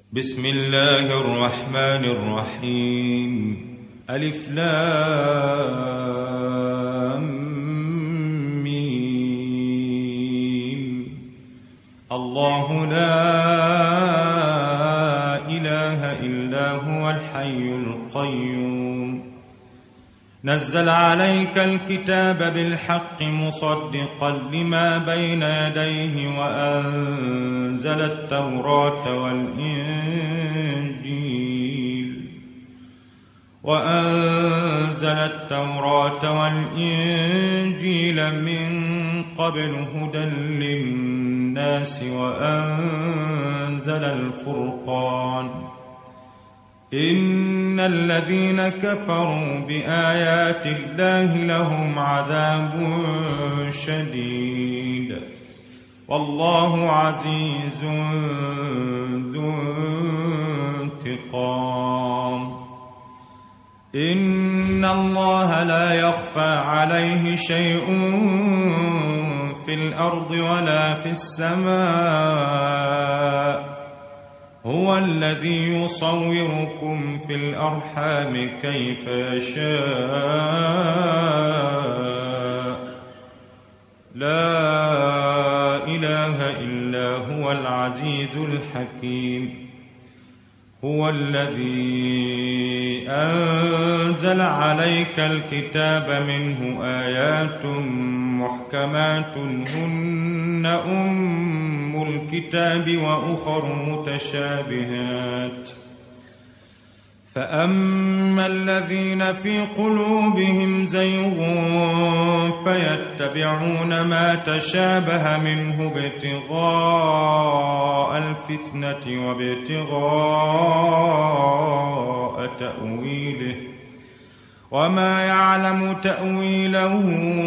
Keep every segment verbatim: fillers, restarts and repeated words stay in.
بسم الله الرحمن الرحيم ألف لام ميم الله لا إله إلا هو الحي القيوم نزل عليك الكتاب بالحق مصدقا لما بين يديه وأنزل التوراة والإنجيل وأنزل التوراة والإنجيل من قبل هدى للناس وأنزل الفرقان إن الذين كفروا بآيات الله لهم عذاب شديد والله عزيز ذو انتقام إن الله لا يخفى عليه شيء في الأرض ولا في السماء هو الذي يصوركم في الأرحام كيف يشاء لا إله إلا هو العزيز الحكيم هو الذي أنزل عليك الكتاب منه آيات محكمات هن أم الكتاب وأخر متشابهات فأما الذين في قلوبهم زيغ فيتبعون ما تشابه منه ابتغاء الفتنة وابتغاء تأويله وما يعلم تأويله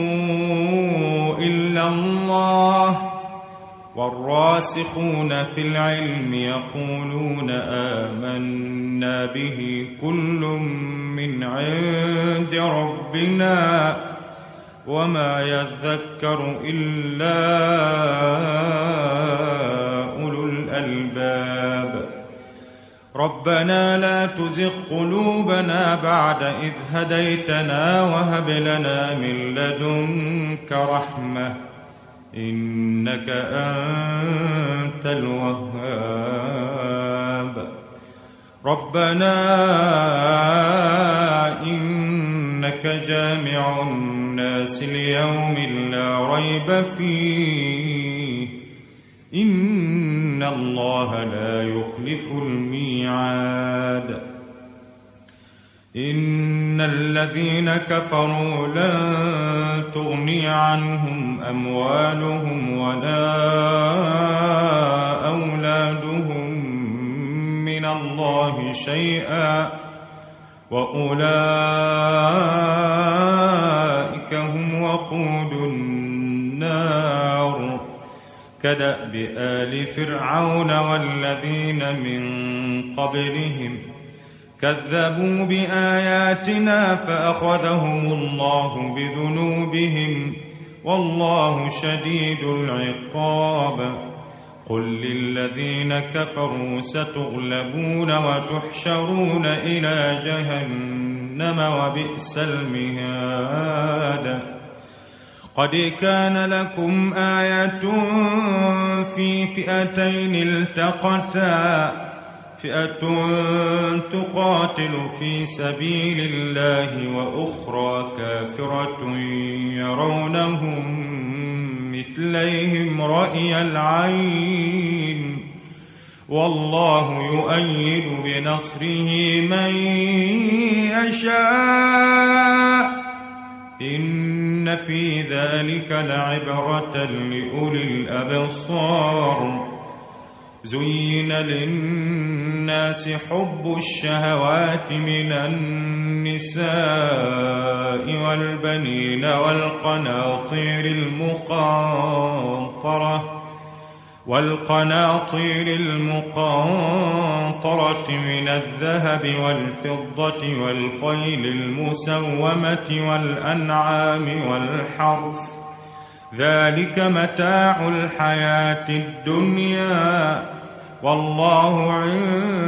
إلا الله والراسخون في العلم يقولون آمنا به كل من عند ربنا وما يذكر إلا أولو الألباب ربنا لا تزغ قلوبنا بعد إذ هديتنا وهب لنا من لدنك رحمة إنك أنت الوهاب ربنا إنك جامع الناس ليوم لا ريب فيه إن الله لا يخلف الميعاد إن الذين كفروا لن تغني عنهم أموالهم ولا أولادهم من الله شيئا وأولئك هم وقود النار كدأب آل فرعون والذين من قبلهم كذبوا بآياتنا فأخذهم الله بذنوبهم والله شديد العقاب قل للذين كفروا ستغلبون وتحشرون إلى جهنم وبئس المهاد قد كان لكم آية في فئتين التقتا فئة تقاتل في سبيل الله وأخرى كافرة يرونهم مثليهم رأي العين والله يؤيد بنصره من يشاء إن في ذلك لعبرة لأولي الأبصار زين للناس حب الشهوات من النساء والبنين والقناطير المقنطرة والقناطير المقنطرة من الذهب والفضة والخيل المسومة والأنعام والحرث ذلك متاع الحياة الدنيا والله عنده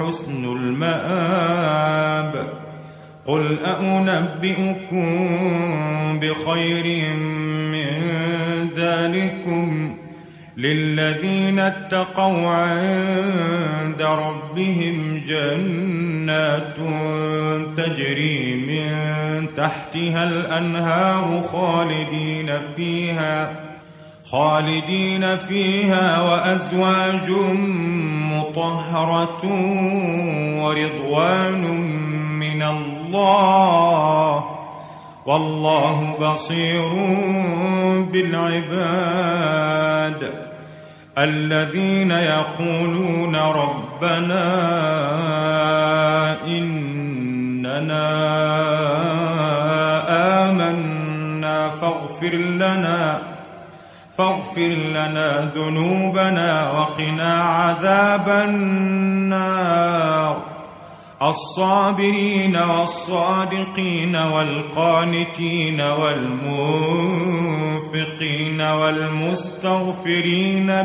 حسن المآب. قل أنبئكم بخير من ذلكم للذين اتقوا عند ربهم جنات تجري من تحتها الأنهار خالدين فيها خالدين فيها وأزواج مطهرة ورضوان من الله والله بصير بالعباد. الذين يقولون ربنا إننا آمنا فاغفر لنا فاغفر لنا ذنوبنا وقنا عذاب النار. الصابرين والصادقين والقانتين والمنفقين والمستغفرين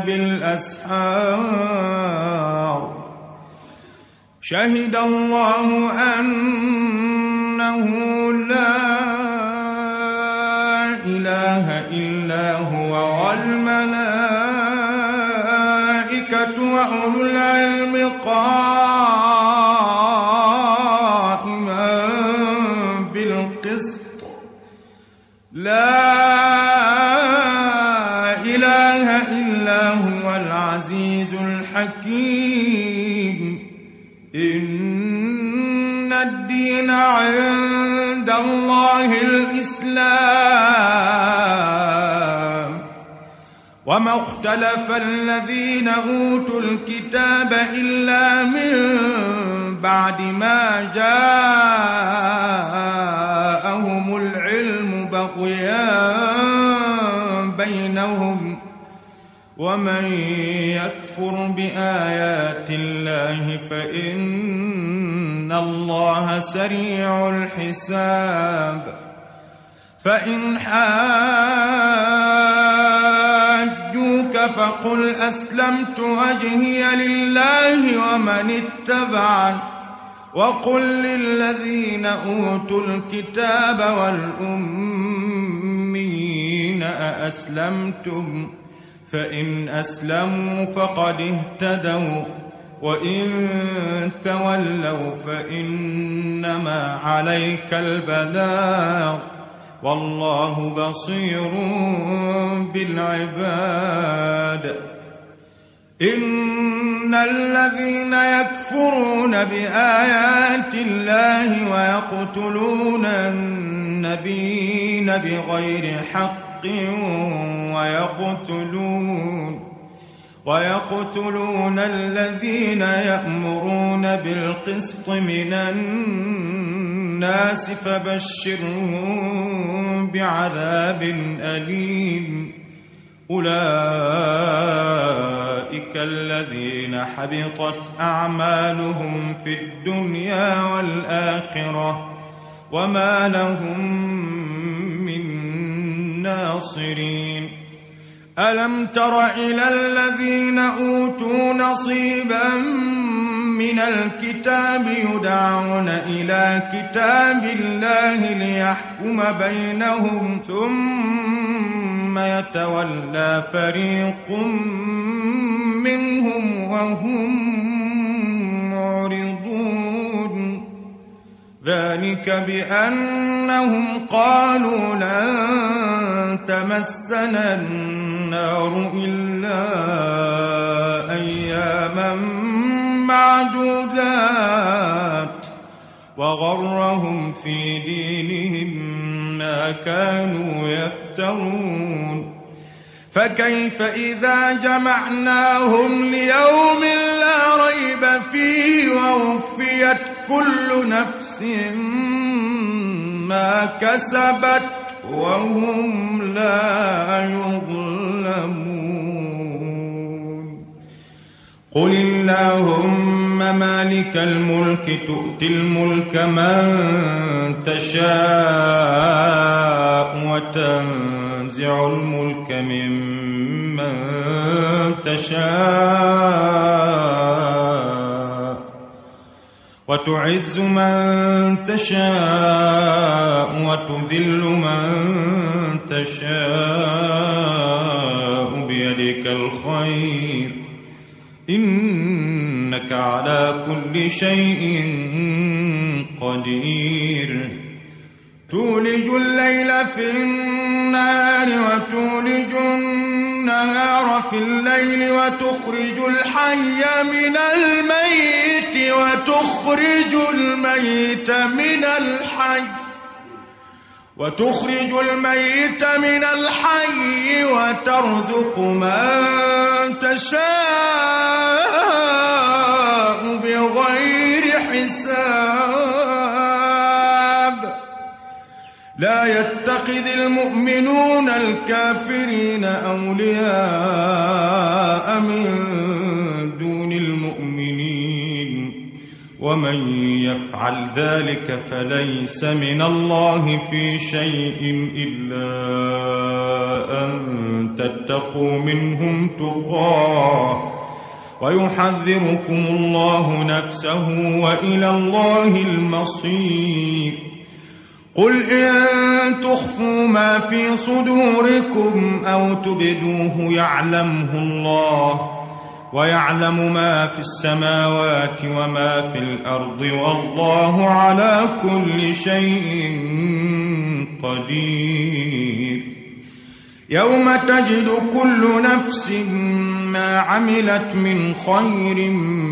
بالأسحار. شهد الله أنه لا إله إلا هو والملائكة وأولو العلم قائما بالقسط. لا إله إلا هو العزيز الحكيم. إن الدين عند الله الإسلام وما اختلف الذين أوتوا الكتاب إلا من بعد ما جاءهم العلم بغيا بينهم ومن يكفر بآيات الله فإن الله سريع الحساب. فإن حاجوك فقل أسلمت وجهي لله ومن اتبعني وقل للذين أوتوا الكتاب والأميين أأسلمتم فإن أسلموا فقد اهتدوا وإن تولوا فإنما عليك البلاغ والله بصير بالعباد. إن الذين يكفرون بآيات الله ويقتلون النبيين بغير حق ويقتلون ويقتلون الذين يأمرون بالقسط من الناس فبشرهم بعذاب أليم. أولئك الذين حبطت أعمالهم في الدنيا والآخرة وما لهم من ناصرين. ألم تر إلى الذين أوتوا نصيبا من الكتاب يدعون إلى كتاب الله ليحكم بينهم ثم يتولى فريق منهم وهم معرضون. ذلك بأنهم قالوا لن تمسنا النار إلا أياما معدودات وغرهم في دينهم ما كانوا يفترون. فكيف إذا جمعناهم ليوم لا ريب فيه ووفيت كل نفس ما كسبت وهم لا يظلمون. قل اللهم مالك الملك تؤتي الملك من تشاء وتنزع الملك ممن تشاء وتعز من تشاء وتذل من تشاء بيدك الخير إنك على كل شيء قدير تولج الليل في النهار وتولج النهار في الليل وتخرج الحي من الميت وتخرج الميت من الحي وتخرج الميت من الحي وترزق من تشاء بغير حساب لا يتخذ المؤمنون الكافرين أولياء من دون المؤمنين ومن يفعل ذلك فليس من الله في شيء إلا أن تتقوا منهم تقاه ويحذركم الله نفسه وإلى الله المصير قل إن تخفوا ما في صدوركم أو تبدوه يعلمه الله ويعلم ما في السماوات وما في الأرض والله على كل شيء قدير يوم تجد كل نفس ما عملت من خير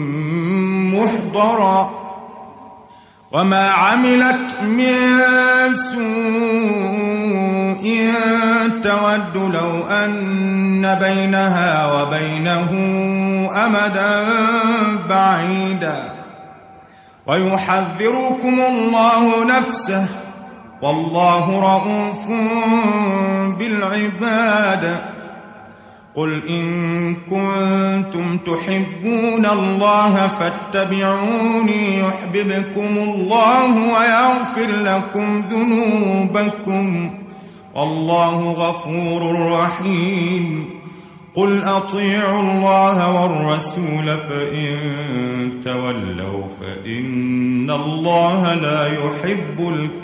محضرا وما عملت من سوء تود لو أن بينها وبينه أمدا بعيدا ويحذركم الله نفسه والله رؤوف بالعباد قل إن كنتم تحبون الله فاتبعوني يحببكم الله ويغفر لكم ذنوبكم والله غفور رحيم قل أطيعوا الله والرسول فإن تولوا فإن الله لا يحب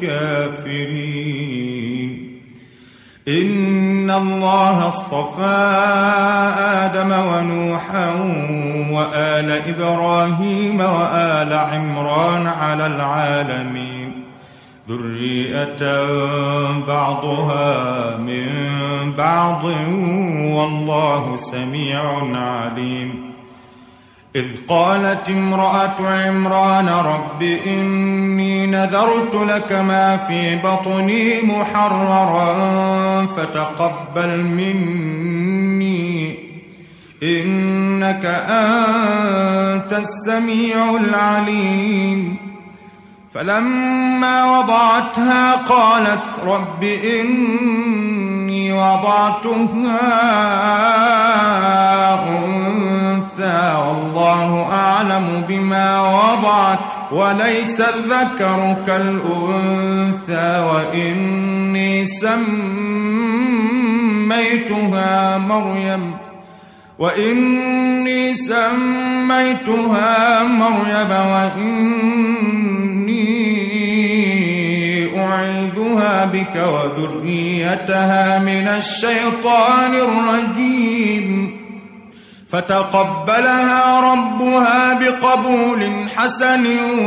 الكافرين إن الله اصطفى آدم ونوحا وآل إبراهيم وآل عمران على العالمين ذرية بعضها من بعض والله سميع عليم إذ قالت امرأة عمران رب إني نذرت لك ما في بطني محررا فتقبل مني إنك أنت السميع العليم فلما وضعتها قالت رب إني وضعتها أنثى والله أعلم بما وضعت وليس الذكر كالأنثى وإني سميتها مريم وإني سميتها مريم وإني أعيذها بك وذريتها من الشيطان الرجيم فتقبلها ربها بقبول حسن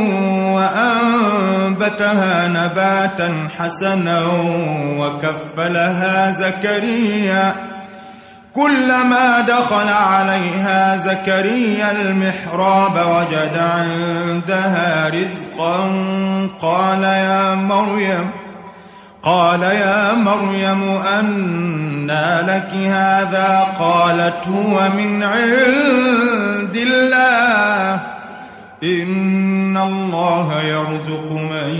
وأنبتها نباتا حسنا وكفلها زكريا كلما دخل عليها زكريا المحراب وجد عندها رزقا قال يا مريم قال يا مريم أنى لك هذا قالت هو من عند الله إن الله يرزق من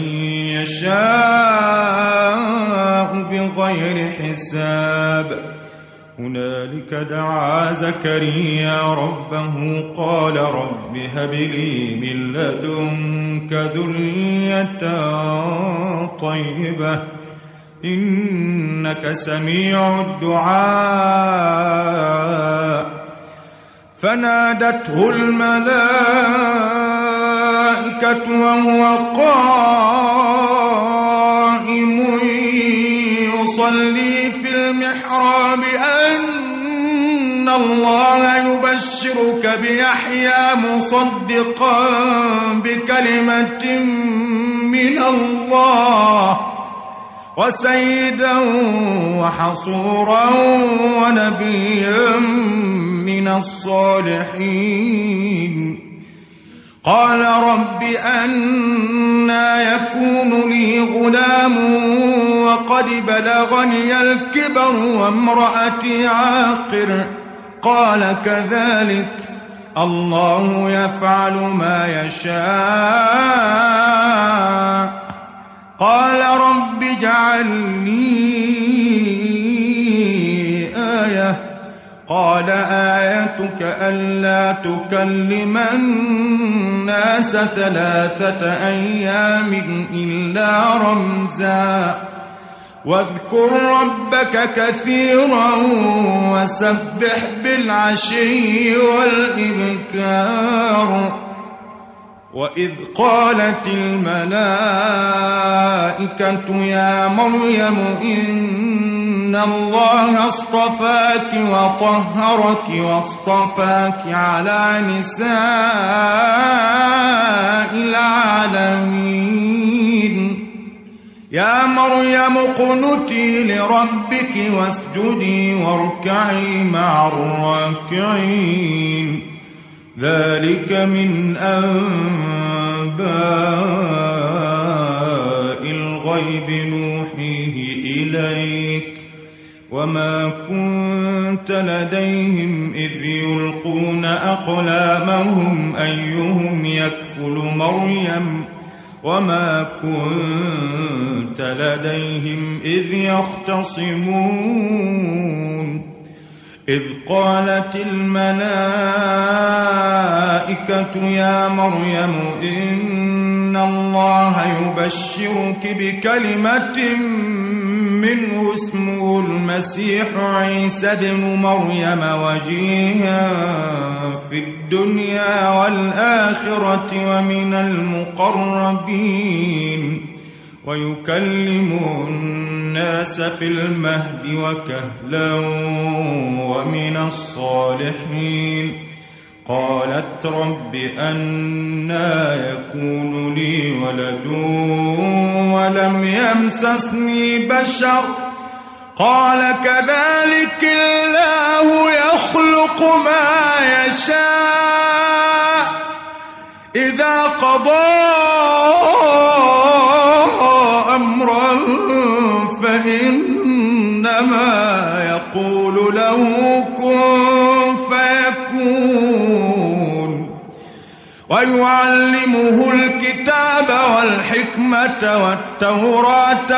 يشاء بغير حساب هنالك دعا زكريا ربه قال رب هب لي من لدنك ذرية طيبة إنك سميع الدعاء فنادته الملائكة الملائكة وهو قائم يصلي في المحراب أن الله يبشرك بيحيى مصدقا بكلمة من الله وسيدا وحصورا ونبيا من الصالحين. قال رب أنى يكون لي غلام وقد بلغني الكبر وامرأتي عاقر. قال كذلك الله يفعل ما يشاء. قال رب اجعل لي آية. قال آيتك ألا تكلم الناس ثلاثة أيام إلا رمزا واذكر ربك كثيرا وسبح بالعشي والإبكار. وإذ قالت الملائكة يا مريم إن الله اصطفاك وطهرك واصطفاك على نساء العالمين. يا مريم اقنتي لربك واسجدي واركعي مع الراكعين. ذلك من أنباء الغيب نوحيه إليك وما كنت لديهم إذ يلقون أقلامهم أيهم يكفل مريم وما كنت لديهم إذ يختصمون. إذ قالت الملائكة يا مريم إن الله يبشرك بكلمة منه اسمه المسيح عيسى ابن مريم وجيها في الدنيا والآخرة ومن المقربين ويكلم الناس في المهد وكهلا ومن الصالحين. قالت رب أنى يكون لي ولد ولم يمسسني بشر. قال كذلك الله يخلق ما يشاء إذا قضى أمرا فإنما يقول له كن فيكون. ويعلمه الكتاب والحكمة والتوراة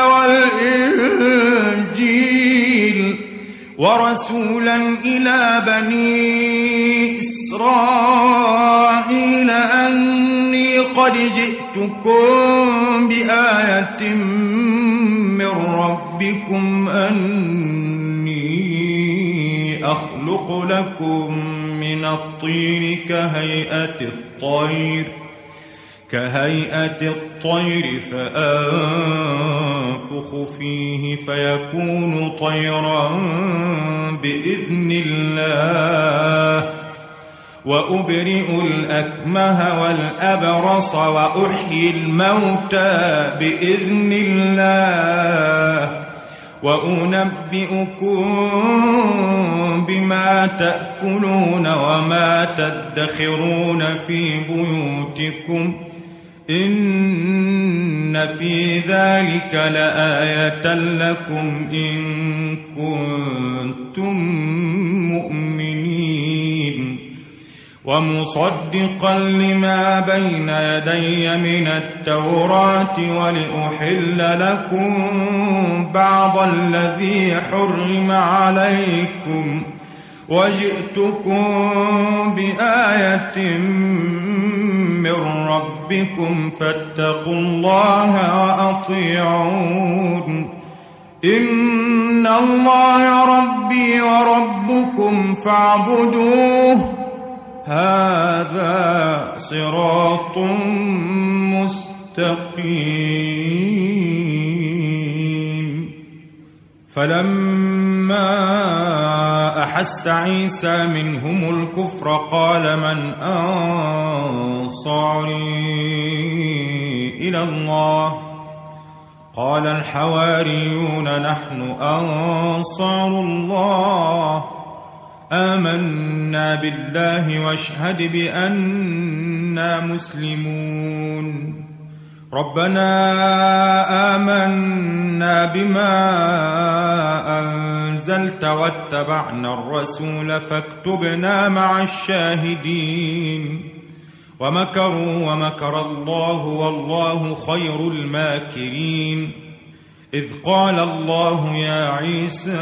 والإنجيل ورسولا إلى بني إسرائيل أني قد جئتكم بآية من ربكم أني أخلق لكم من الطين كهيئة الطير كهيئة الطير فأنفخ فيه فيكون طيرا بإذن الله وأبرئ الأكمه والأبرص وأحيي الموتى بإذن الله وأنبئكم بما تأكلون وما تدخرون في بيوتكم إن في ذلك لآية لكم إن كنتم مؤمنين. ومصدقا لما بين يدي من التوراة ولأحل لكم بعض الذي حرم عليكم وجئتكم بآية من ربكم فاتقوا الله وأطيعون. إن الله ربي وربكم فاعبدوه هذا صراط مستقيم. فلما أحس عيسى منهم الكفر قال من أنصاري إلى الله؟ قال الحواريون نحن أنصار الله، آمنا بالله واشهد بأننا مسلمون. ربنا آمنا بما أنزلت واتبعنا الرسول فاكتبنا مع الشاهدين. ومكروا ومكر الله والله خير الماكرين. إذ قال الله يا عيسى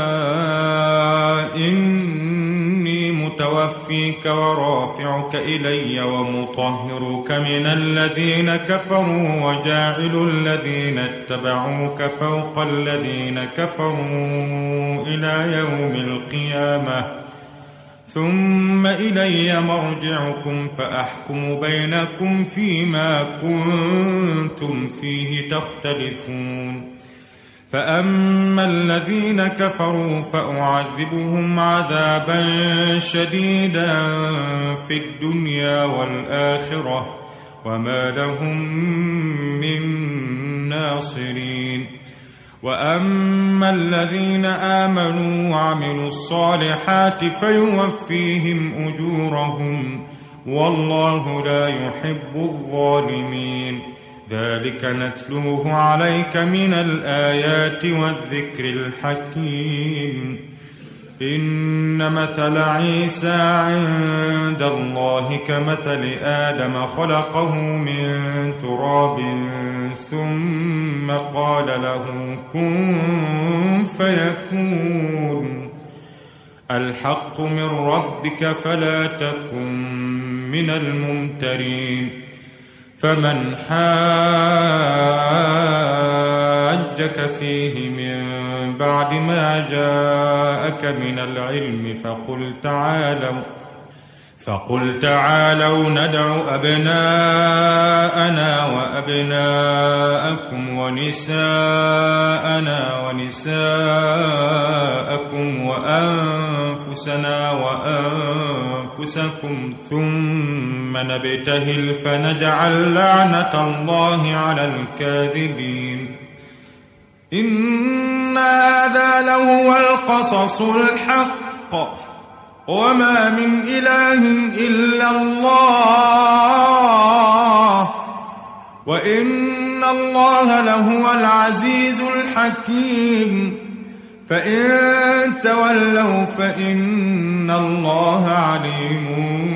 إني متوفيك ورافعك إلي ومطهرك من الذين كفروا وجاعل الذين اتبعوك فوق الذين كفروا إلى يوم القيامة، ثم إلي مرجعكم فأحكم بينكم فيما كنتم فيه تختلفون. فأما الذين كفروا فأعذبهم عذابا شديدا في الدنيا والآخرة وما لهم من ناصرين. وأما الذين آمنوا وعملوا الصالحات فيوفيهم أجورهم والله لا يحب الظالمين. ذلك نتلوه عليك من الآيات والذكر الحكيم. إن مثل عيسى عند الله كمثل آدم خلقه من تراب ثم قال له كن فيكون. الحق من ربك فلا تكن من الممترين. فمن حاجك فيه من بعد ما جاءك من العلم فقل تعالوا فقل تعالوا ندع أبناءنا وأبناءكم ونساءنا ونساءكم وأنفسنا وأنفسكم ثم نبتهل فنجعل لعنة الله على الكاذبين. إن هذا لهو القصص الحق وما من إله إلا الله وإن الله لهو العزيز الحكيم. فإن تولوا فإن الله عليم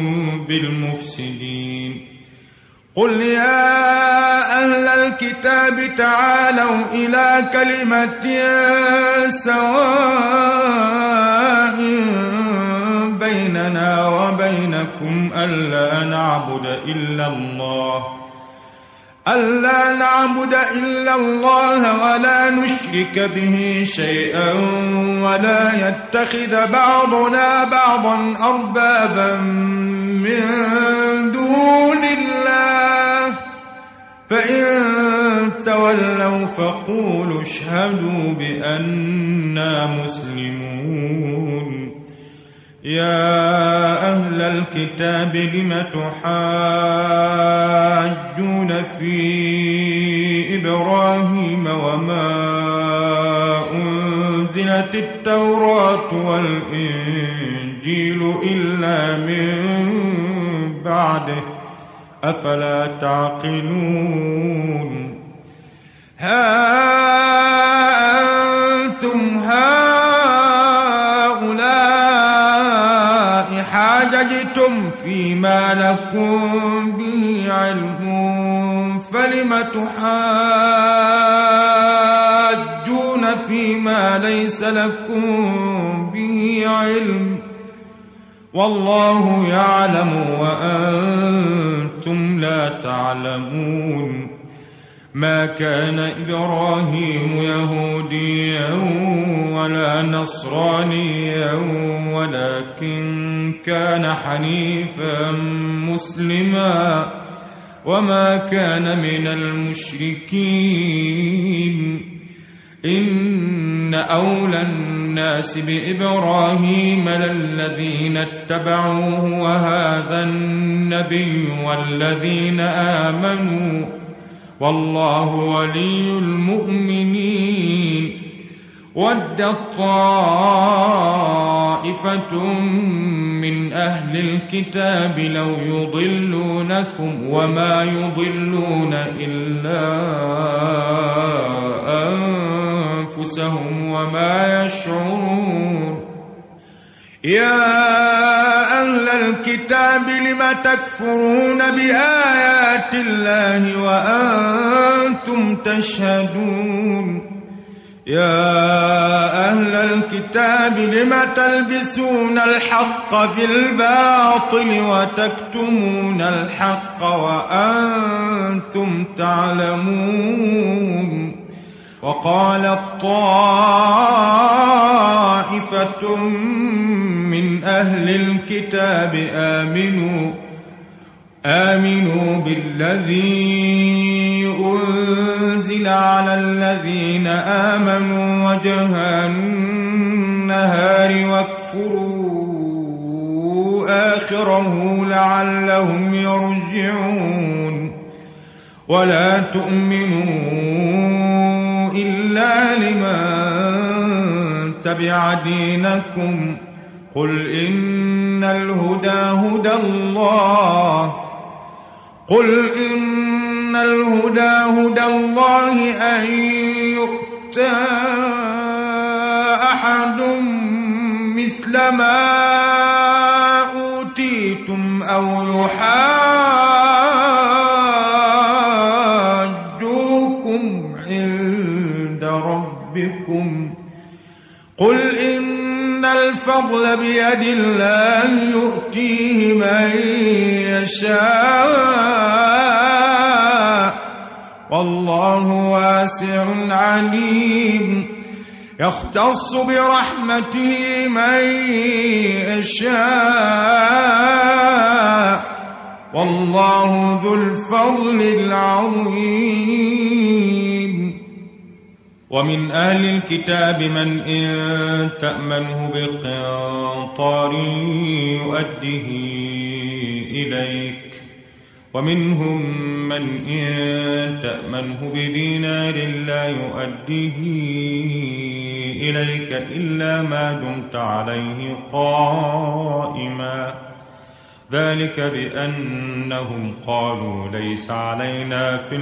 بالمفسدين. قل يا أهل الكتاب تعالوا إلى كلمة سواء بيننا وبينكم ألا نعبد إلا الله ألا نعبد إلا الله ولا نشرك به شيئا ولا يتخذ بعضنا بعضا أربابا من دون الله. فإن تولوا فقولوا اشهدوا بأننا مسلمون. يا أهل الكتاب لم تحاجون في إبراهيم وما أنزلت التوراة والإنجيل إلا من بعده أفلا تعقلون. ها أنتم هؤلاء حاججتم فيما لكم به علم فلم تحاجون فيما ليس لكم به علم والله يعلم وأنتم لا تعلمون. ما كان إبراهيم يهوديا ولا نصرانيا ولكن كان حنيفا مسلما وما كان من المشركين إن أولى الناس بإبراهيم للذين اتبعوه وهذا النبي والذين آمنوا والله ولي المؤمنين ودت طائفة من أهل الكتاب لو يضلونكم وما يضلون إلا أنفسهم وما يشعرون يا أهل الكتاب لم تكفرون بآيات الله وأنتم تشهدون يا أهل الكتاب لم تلبسون الحق بالباطل وتكتمون الحق وأنتم تعلمون وقالت طائفة من أهل الكتاب آمنوا آمنوا بالذي أنزل على الذين آمنوا وجه النهار واكفروا آخره لعلهم يرجعون ولا تؤمنوا إلا لمن تبع دينكم قل إن الهدى هدى الله قل إن الهدى هدى الله أن يؤتى أحد مثل ما أوتيتم أو يحاجوكم عند ربكم قل إن الفضل بيد الله يؤتيه من يشاء والله واسع عليم يختص برحمته من يشاء والله ذو الفضل العظيم ومن أهل الكتاب من إن تأمنه بقنطار يؤديه إليك ومنهم من إن تأمنه بدينار لا يؤديه إليك إلا ما دمت عليه قائما ذلك بأنهم قالوا ليس علينا في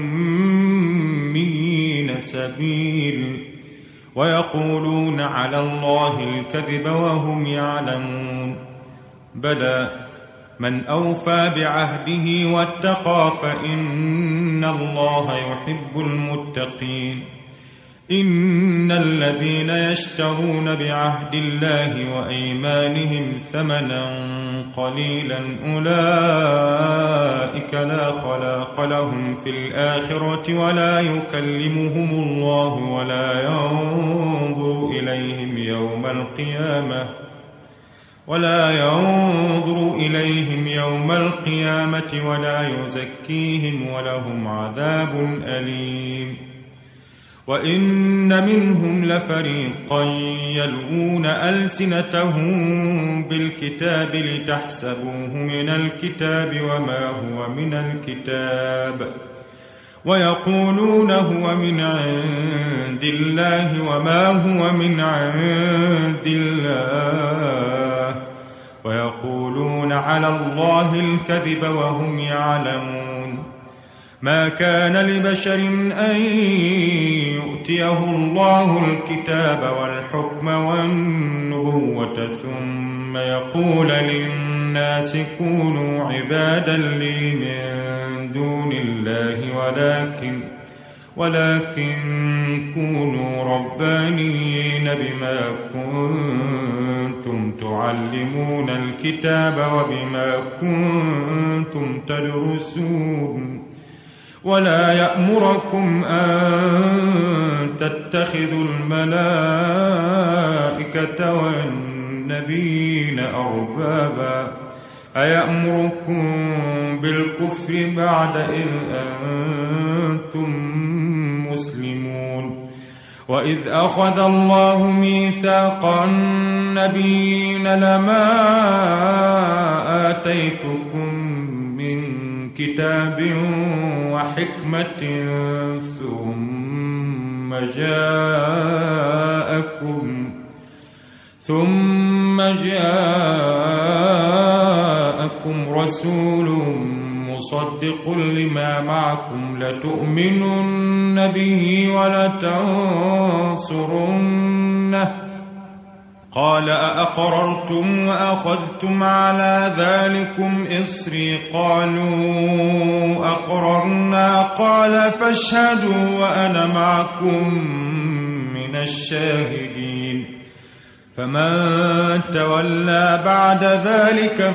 الأميين سبيل ويقولون على الله الكذب وهم يعلمون بلى من أوفى بعهده واتقى فإن الله يحب المتقين إن الذين يشترون بعهد الله وأيمانهم ثمنا قليلا أولئك لا خلاق لهم في الآخرة ولا يكلمهم الله ولا ينظر إليهم يوم القيامة ولا ينظر إليهم يوم القيامة ولا يزكيهم ولهم عذاب أليم وإن منهم لفريقا يلوون ألسنتهم بالكتاب لتحسبوه من الكتاب وما هو من الكتاب ويقولون هو من عند الله وما هو من عند الله ويقولون على الله الكذب وهم يعلمون ما كان لبشر أن يؤتيه الله الكتاب والحكم والنبوة ثم يقول للناس كونوا عبادا لي من دون الله ولكن ولكن كونوا ربانيين بما كنتم تعلمون الكتاب وبما كنتم تدرسون ولا يأمركم أن تتخذوا الملائكة والنبيين أربابا أيأمركم بالكفر بعد إذ أنتم مسلمون وإذ أخذ الله ميثاق النبيين لما آتيتكم من كتاب وحكمة ثم جاءكم ثم جاءكم رسول مصدق لما معكم لتؤمنن به ولتنصرنه قال أأقررتم وأخذتم على ذلكم إصري قالوا أقررنا قال فاشهدوا وأنا معكم من الشاهدين فمن تولى بعد ذلك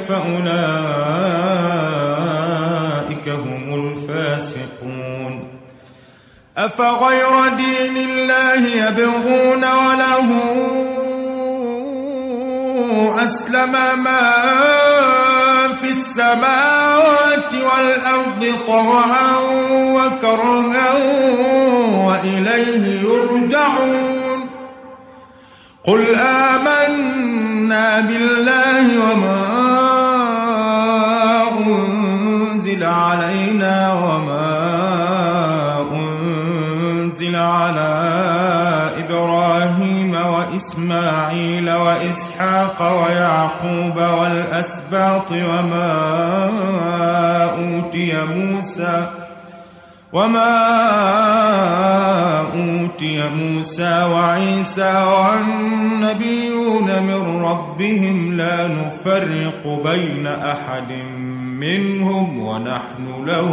فأولئك هم الفاسقون أفغير دين الله يبغون وله أسلم ما في السماوات والأرض طوعا وكرها وإليه يرجعون قل آمنا بالله وما أنزل علينا وما أنزل على إبراهيم وإسماعيل وإسحاق ويعقوب والأسباط وما أوتي موسى وما أوتي موسى وعيسى والنبيون من ربهم لا نفرق بين أحد منهم ونحن له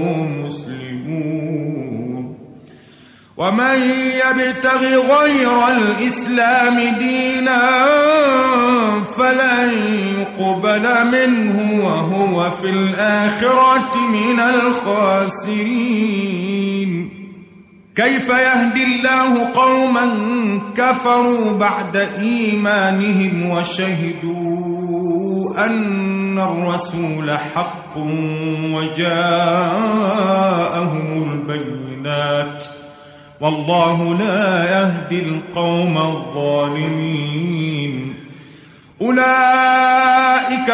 مسلمون ومن يبتغ غير الإسلام دينا فلن يقبل منه وهو في الآخرة من الخاسرين كيف يهدي الله قوما كفروا بعد إيمانهم وشهدوا أن الرسول حق وجاءهم البينات والله لا يهدي القوم الظالمين أولئك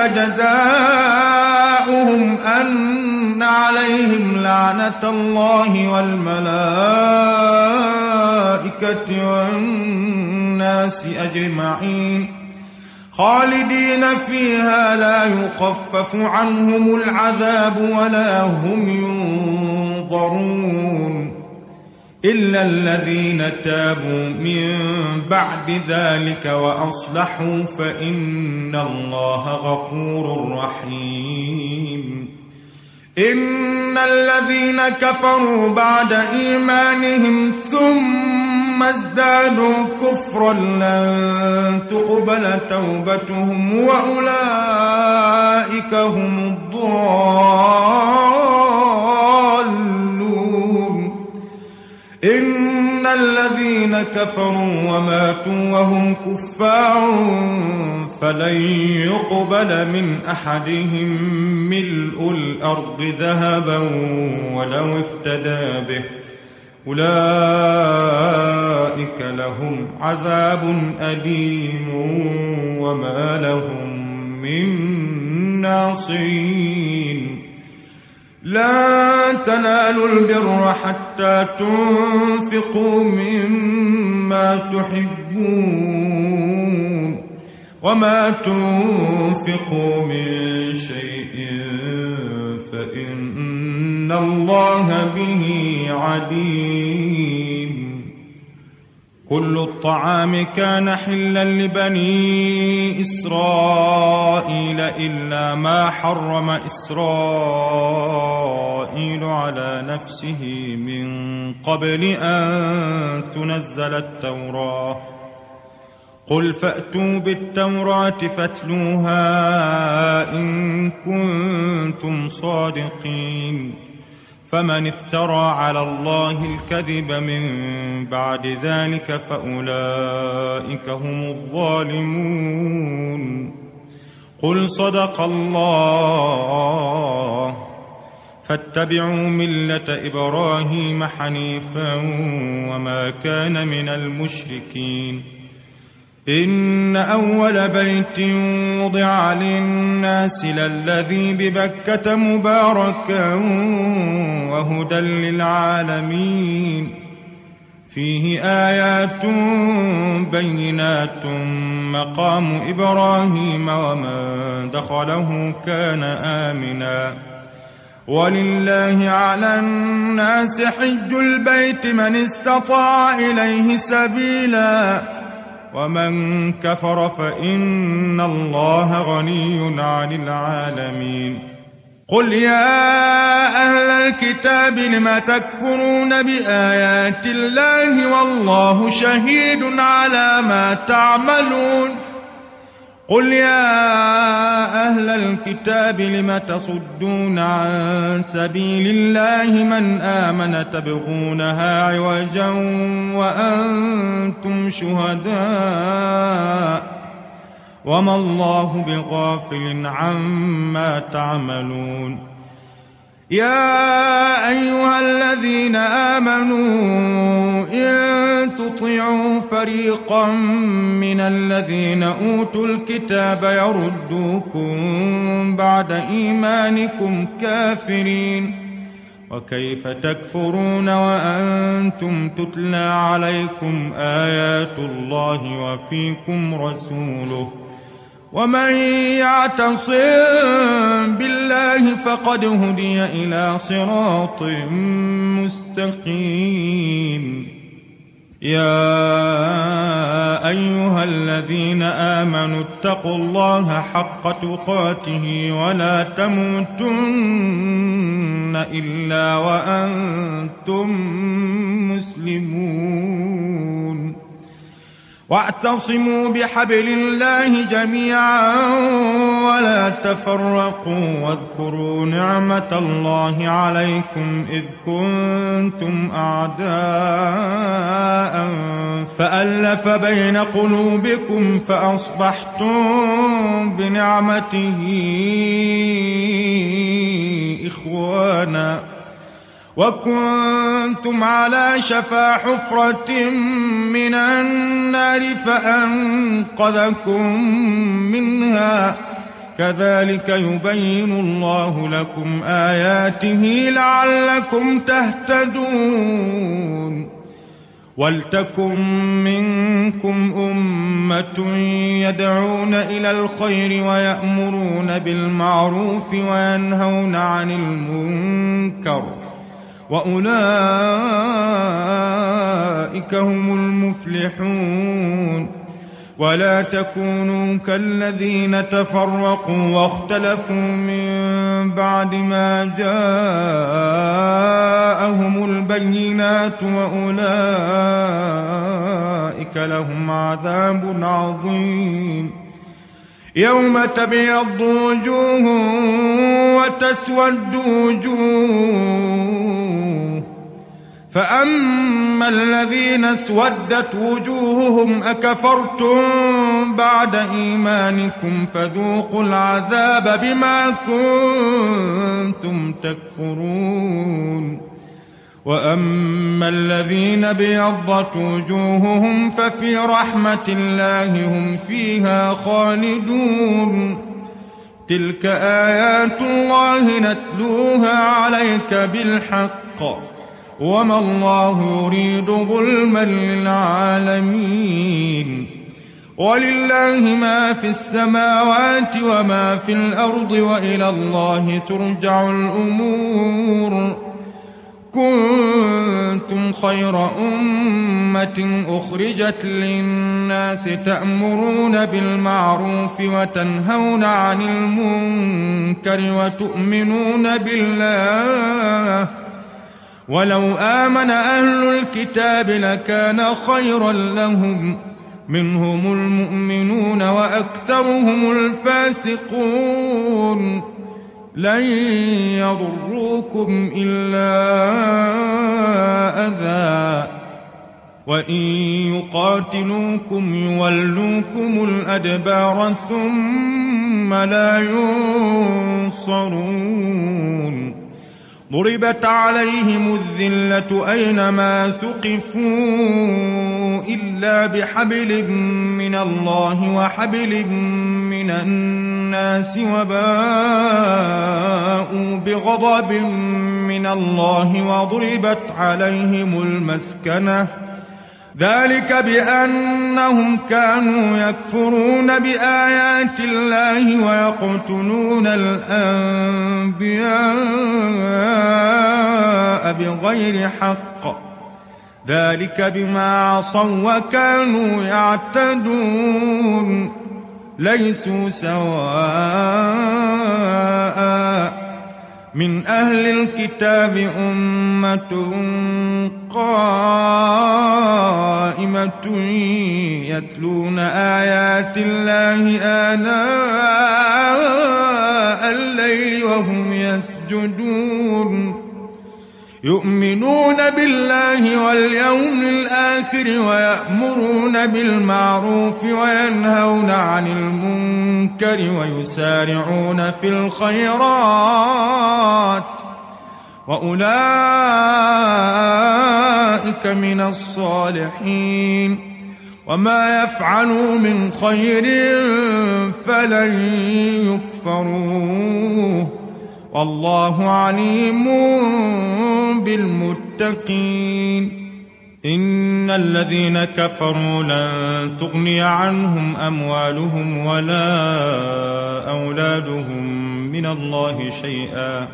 جزاؤهم أن عليهم لعنة الله والملائكة والناس أجمعين خالدين فيها لا يخفف عنهم العذاب ولا هم ينظرون إلا الذين تابوا من بعد ذلك وأصلحوا فإن الله غفور رحيم إن الذين كفروا بعد إيمانهم ثم ازدادوا كفرا لن تقبل توبتهم وأولئك هم الضالون إن الذين كفروا وماتوا وهم كفار فلن يقبل من أحدهم ملء الأرض ذهبا ولو افتدى به أولئك لهم عذاب أليم وما لهم من ناصرين لا تنالوا البر حتى تنفقوا مما تحبون وما تنفقوا من شيء فإن الله به عليم كل الطعام كان حلا لبني إسرائيل إلا ما حرم إسرائيل على نفسه من قبل أن تنزل التوراة قل فأتوا بالتوراة فاتلوها إن كنتم صادقين فمن افترى على الله الكذب من بعد ذلك فأولئك هم الظالمون قل صدق الله. فاتبعوا ملة إبراهيم حنيفا وما كان من المشركين. إن أول بيت وضع للناس للذي ببكة مباركا وهدى للعالمين، فيه آيات بينات مقام إبراهيم ومن دخله كان آمنا. ولله على الناس حج البيت من استطاع إليه سبيلا، ومن كفر فإن الله غني عن العالمين. قل يا أهل الكتاب لم تكفرون بآيات الله والله شهيد على ما تعملون. قل يا أهل الكتاب لم تصدون عن سبيل الله من آمن تبغونها عوجا وأنتم شهداء وما الله بغافل عما تعملون. يا أيها الذين آمنوا إن تطيعوا فريقا من الذين أوتوا الكتاب يردوكم بعد إيمانكم كافرين، وكيف تكفرون وأنتم تتلى عليكم آيات الله وفيكم رسوله، ومن يعتصم بالله فقد هدي إلى صراط مستقيم. يا أيها الذين آمنوا اتقوا الله حق تقاته ولا تموتن إلا وأنتم مسلمون. واعتصموا بحبل الله جميعا ولا تفرقوا، واذكروا نعمة الله عليكم إذ كنتم أعداء فألف بين قلوبكم فأصبحتم بنعمته إخوانا، وكنتم على شفا حفرة من النار فأنقذكم منها. كذلك يبين الله لكم آياته لعلكم تهتدون. ولتكن منكم أمة يدعون إلى الخير ويأمرون بالمعروف وينهون عن المنكر، وأولئك هم المفلحون. ولا تكونوا كالذين تفرقوا واختلفوا من بعد ما جاءهم البينات، وأولئك لهم عذاب عظيم. يوم تبيض وجوه وتسود وجوه، فأما الذين اسودت وجوههم أكفرتم بعد إيمانكم فذوقوا العذاب بما كنتم تكفرون. وأما الذين بيضت وجوههم ففي رحمة الله هم فيها خالدون. تلك آيات الله نتلوها عليك بالحق، وما الله يريد ظلما للعالمين. ولله ما في السماوات وما في الأرض وإلى الله ترجع الأمور. كنتم خير أمة أخرجت للناس تأمرون بالمعروف وتنهون عن المنكر وتؤمنون بالله. ولو آمن أهل الكتاب لكان خيرا لهم، منهم المؤمنون وأكثرهم الفاسقون. لن يضروكم إلا أذى، وإن يقاتلوكم يولوكم الأدبار ثم ثم لا ينصرون ضربت عليهم الذلة أينما ثقفوا إلا بحبل من الله وحبل من الناس وباءوا بغضب من الله وضربت عليهم المسكنة ذلك بأنهم كانوا يكفرون بآيات الله ويقتلون الأنبياء بغير حق ذلك بما عصوا وكانوا يعتدون ليسوا سواء من أهل الكتاب أمة قائمة يتلون آيات الله آناء الليل وهم يسجدون يؤمنون بالله واليوم الآخر ويأمرون بالمعروف وينهون عن المنكر ويسارعون في الخيرات وأولئك من الصالحين وما يفعلوا من خير فلن يكفروه والله عليم بالمتقين إن الذين كفروا لن تغني عنهم أموالهم ولا أولادهم من الله شيئا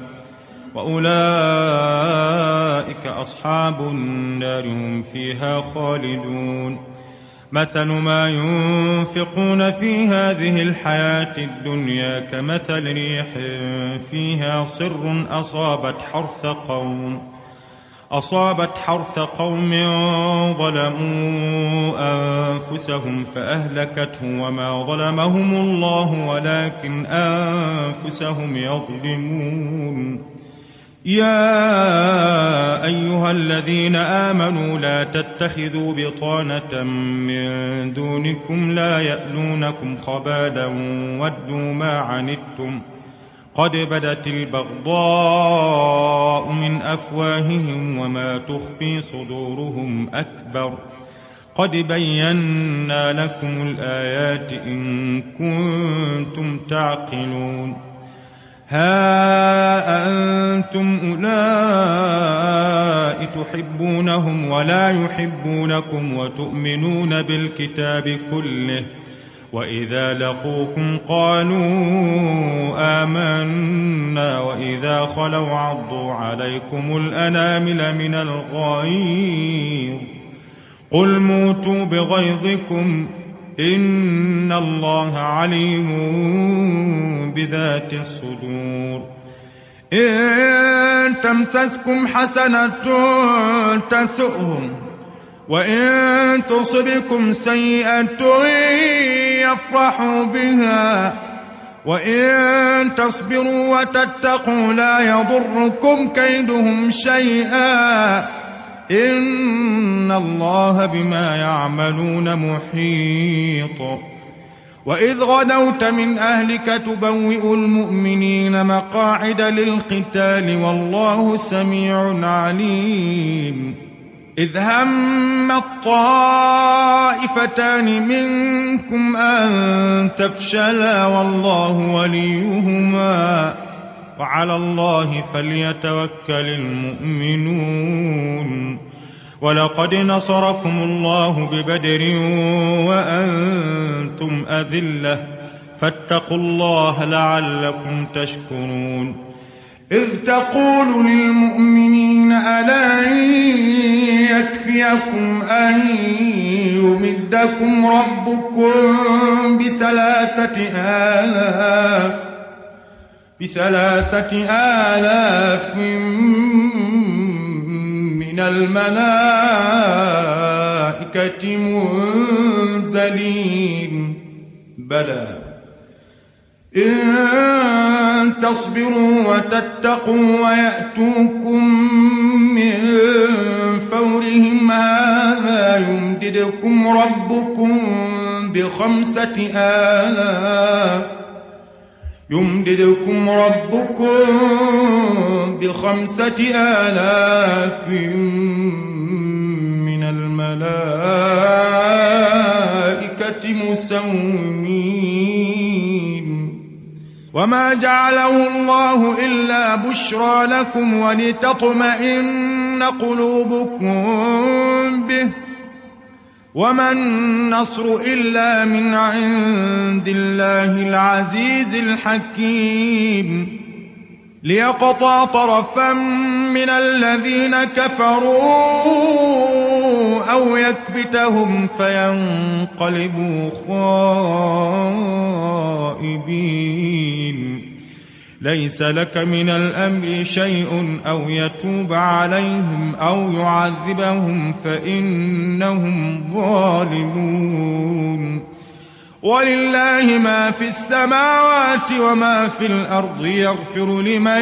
وأولئك أصحاب النار هم فيها خالدون مثل ما ينفقون في هذه الحياة الدنيا كمثل ريح فيها صر أصابت حرث قوم أصابت حرث قوم ظلموا أنفسهم فأهلكته وما ظلمهم الله ولكن أنفسهم يظلمون يا أيها الذين آمنوا لا تتخذوا بطانة من دونكم لا يألونكم خبالا ودوا ما عنتم قد بدت البغضاء من أفواههم وما تخفي صدورهم أكبر قد بينا لكم الآيات إن كنتم تعقلون ها أنتم أولئك تحبونهم ولا يحبونكم وتؤمنون بالكتاب كله وإذا لقوكم قالوا آمنا وإذا خلوا عضوا عليكم الأنامل من الغيظ قل موتوا بغيظكم إن الله عليم بذات الصدور إن تمسسكم حسنة تسؤهم وإن تصبكم سيئة يفرحوا بها وإن تصبروا وتتقوا لا يضركم كيدهم شيئا إن الله بما يعملون محيط وإذ غدوت من أهلك تبوئ المؤمنين مقاعد للقتال والله سميع عليم إذ هم الطائفتان منكم أن تفشلا والله وليهما وعلى الله فليتوكل المؤمنون ولقد نصركم الله ببدر وأنتم أذلة فاتقوا الله لعلكم تشكرون إذ تقول للمؤمنين ألا يكفيكم أن يمدكم ربكم بثلاثة آلاف بثلاثة آلاف من الملائكة منزلين بلى إن تصبروا وتتقوا ويأتوكم من فورهم هذا يمددكم ربكم بخمسة آلاف يمددكم ربكم بخمسة آلاف من الملائكة مسومين. وما جعله الله إلا بشرى لكم ولتطمئن قلوبكم به، وما النصر إلا من عند الله العزيز الحكيم، ليقطع طرفا من الذين كفروا أو يكبتهم فينقلبوا خائبين. ليس لك من الأمر شيء أو يتوب عليهم أو يعذبهم فإنهم ظالمون. ولله ما في السماوات وما في الأرض، يغفر لمن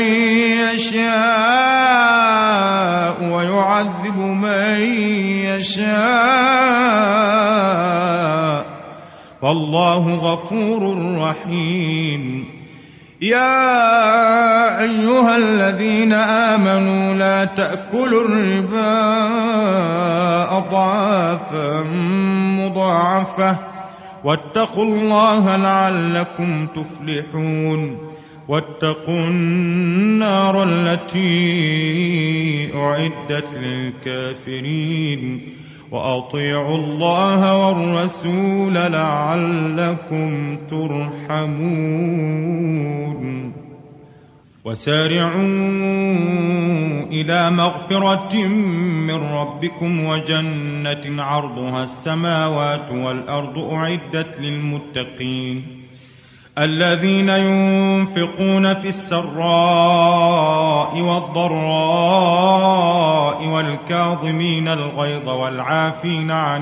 يشاء ويعذب من يشاء، والله غفور رحيم. يا أيها الذين آمنوا لا تأكلوا الربا أضعافا مضاعفة، واتقوا الله لعلكم تفلحون. واتقوا النار التي أعدت للكافرين، وأطيعوا الله والرسول لعلكم ترحمون. وسارعوا إلى مغفرة من ربكم وجنة عرضها السماوات والأرض أعدت للمتقين، الذين ينفقون في السراء والضراء والكاظمين الغيظ والعافين عن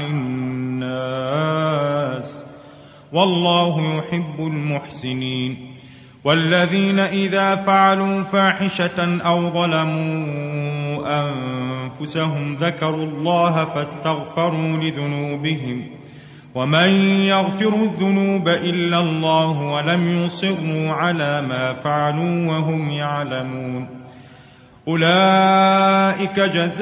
الناس، والله يحب المحسنين. والذين إذا فعلوا فاحشة أو ظلموا أنفسهم ذكروا الله فاستغفروا لذنوبهم، ومن يغفر الذنوب إلا الله ولم يصروا على ما فعلوا وهم يعلمون، أولئك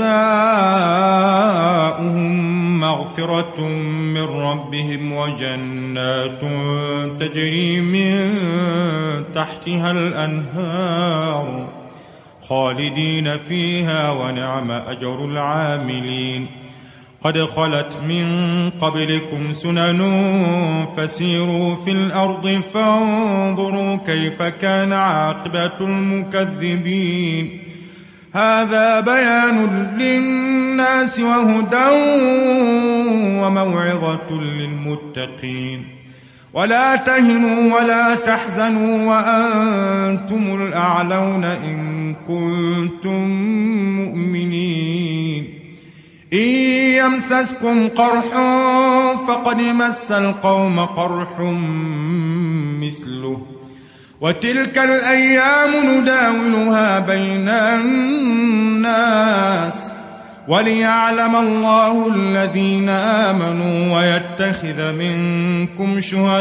جزاؤهم مغفرة من ربهم وجنات تجري من تحتها الأنهار خالدين فيها، ونعم أجر العاملين. قد خلت من قبلكم سنن فسيروا في الأرض فانظروا كيف كان عاقبة المكذبين. هذا بيان للناس وهدى وموعظة للمتقين. ولا تهنوا ولا تحزنوا وأنتم الأعلون إن كنتم مؤمنين. إن يمسسكم قرح فقد مس القوم قرح مثله، وتلك الأيام نداولها بين الناس، وليعلم الله الذين آمنوا ويتخذ منكم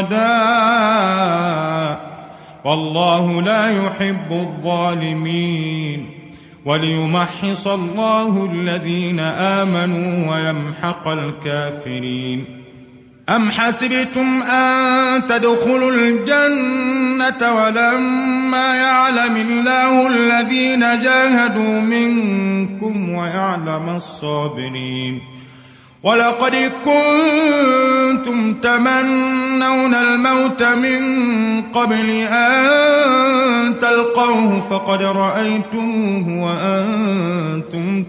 شهداء، والله لا يحب الظالمين. وليمحص الله الذين آمنوا ويمحق الكافرين. أم حسبتم أن تدخلوا الجنة ولما يعلم الله الذين جاهدوا منكم ويعلم الصابرين؟ ولقد كنتم تمنون الموت من قبل أن تلقوه فقد رأيتموه وأنتم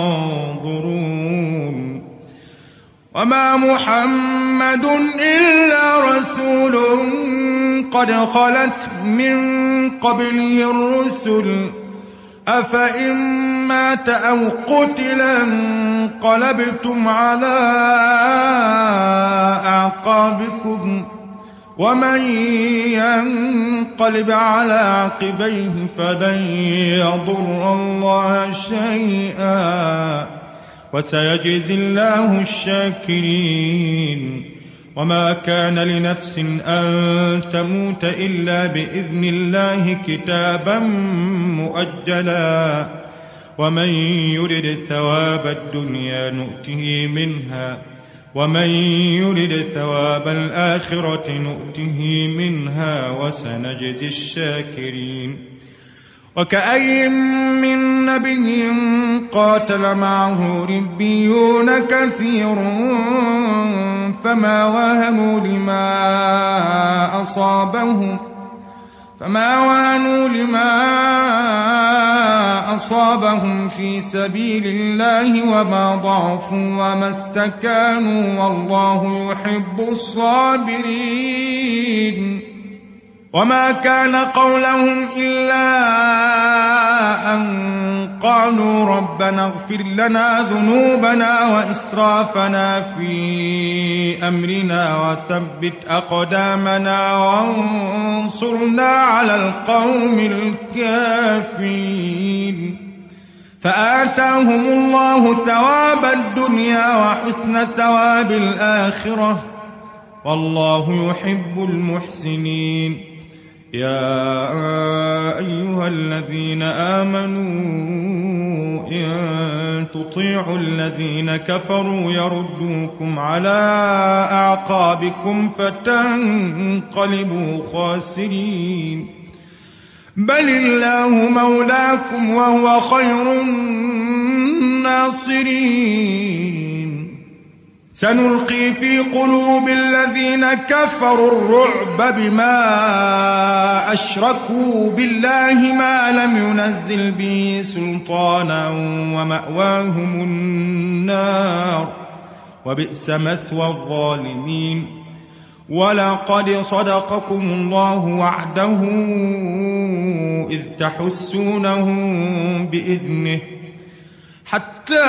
تنظرون. وما محمد إلا رسول قد خلت من قبله الرسل، أفإن مات أو قتلا انقلبتم على أعقابكم، ومن ينقلب على عقبيه فلن يضر الله شيئا، وسيجزي الله الشاكرين. وما كان لنفس أن تموت إلا بإذن الله كتابا مؤجلا ومن يرد ثواب الدنيا نؤته منها ومن يرد ثواب الآخرة نؤته منها وسنجزي الشاكرين. وكأي من نبي قاتل معه ربيون كثير فما وهنوا لما أصابهم فما وهنوا لما أصابهم في سبيل الله وما ضعفوا وما استكانوا والله يحب الصابرين. وما كان قولهم إلا أن قالوا ربنا اغفر لنا ذنوبنا وإسرافنا في أمرنا وثبت أقدامنا وانصرنا على القوم الكافرين. فآتاهم الله ثواب الدنيا وحسن ثواب الآخرة والله يحب المحسنين. يا أيها الذين آمنوا إن تطيعوا الذين كفروا يردوكم على أعقابكم فتنقلبوا خاسرين. بل الله مولاكم وهو خير الناصرين. سنلقي في قلوب الذين كفروا الرعب بما أشركوا بالله ما لم ينزل به سلطانا ومأواهم النار وبئس مثوى الظالمين. ولقد صدقكم الله وعده إذ تحسونهم بإذنه حتى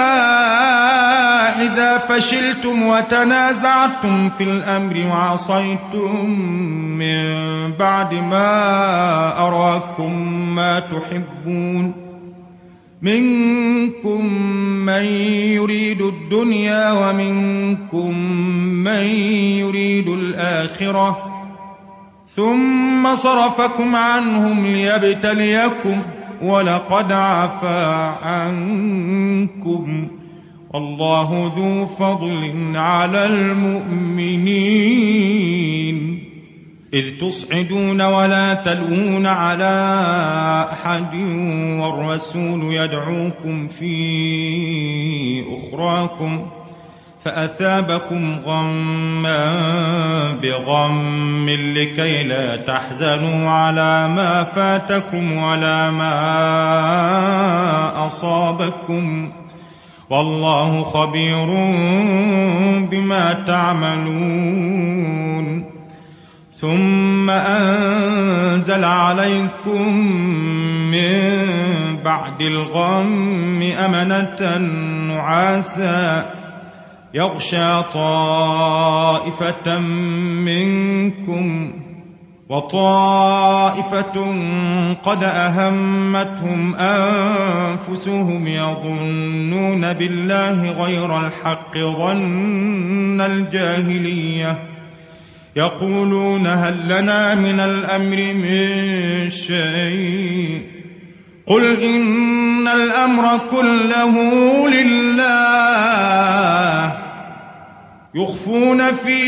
إذا فشلتم وتنازعتم في الأمر وعصيتم من بعد ما أراكم ما تحبون منكم من يريد الدنيا ومنكم من يريد الآخرة ثم صرفكم عنهم ليبتليكم ولقد عفا عنكم والله ذو فضل على المؤمنين. إذ تصعدون ولا تلوون على أحد والرسول يدعوكم في أخراكم فأثابكم غما بغم لكي لا تحزنوا على ما فاتكم ولا ما أصابكم والله خبير بما تعملون. ثم أنزل عليكم من بعد الغم أمنة نعاسا يغشى طائفة منكم وطائفة قد أهمتهم أنفسهم يظنون بالله غير الحق ظن الجاهلية يقولون هل لنا من الأمر من شيء قل إن الأمر كله لله يخفون في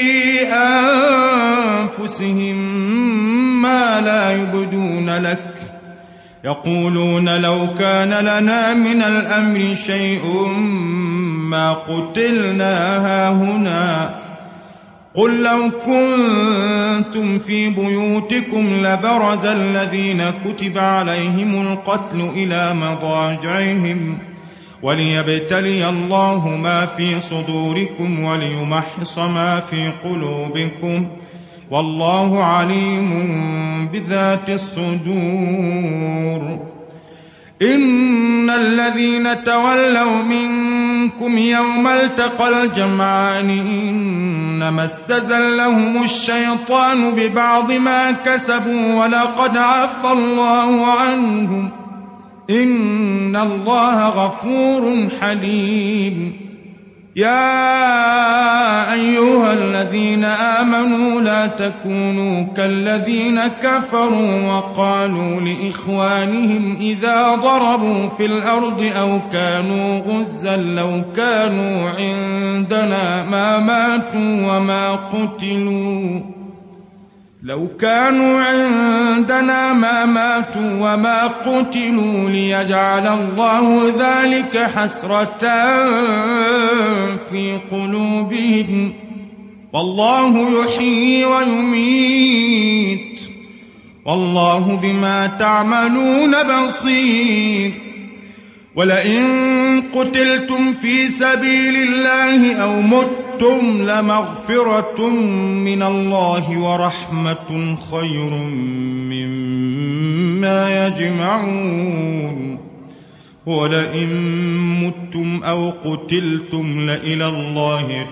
أنفسهم ما لا يبدون لك يقولون لو كان لنا من الأمر شيء ما قتلنا هاهنا قل لو كنتم في بيوتكم لبرز الذين كتب عليهم القتل إلى مضاجعهم وليبتلي الله ما في صدوركم وليمحص ما في قلوبكم والله عليم بذات الصدور. إن الذين تولوا منكم يوم التقى الجمعان إنما استزلهم الشيطان ببعض ما كسبوا ولقد عفى الله عنهم إن الله غفور حليم. يا أيها الذين آمنوا لا تكونوا كالذين كفروا وقالوا لإخوانهم إذا ضربوا في الأرض أو كانوا غزا لو كانوا عندنا ما ماتوا وما قتلوا لو كانوا عندنا ما ماتوا وما قتلوا ليجعل الله ذلك حسرة في قلوبهم والله يحيي ويميت والله بما تعملون بصير ولئن قتلتم في سبيل الله أو متم لمغفرة من الله ورحمة خير مما يجمعون ولئن متم أو قتلتم لإلى الله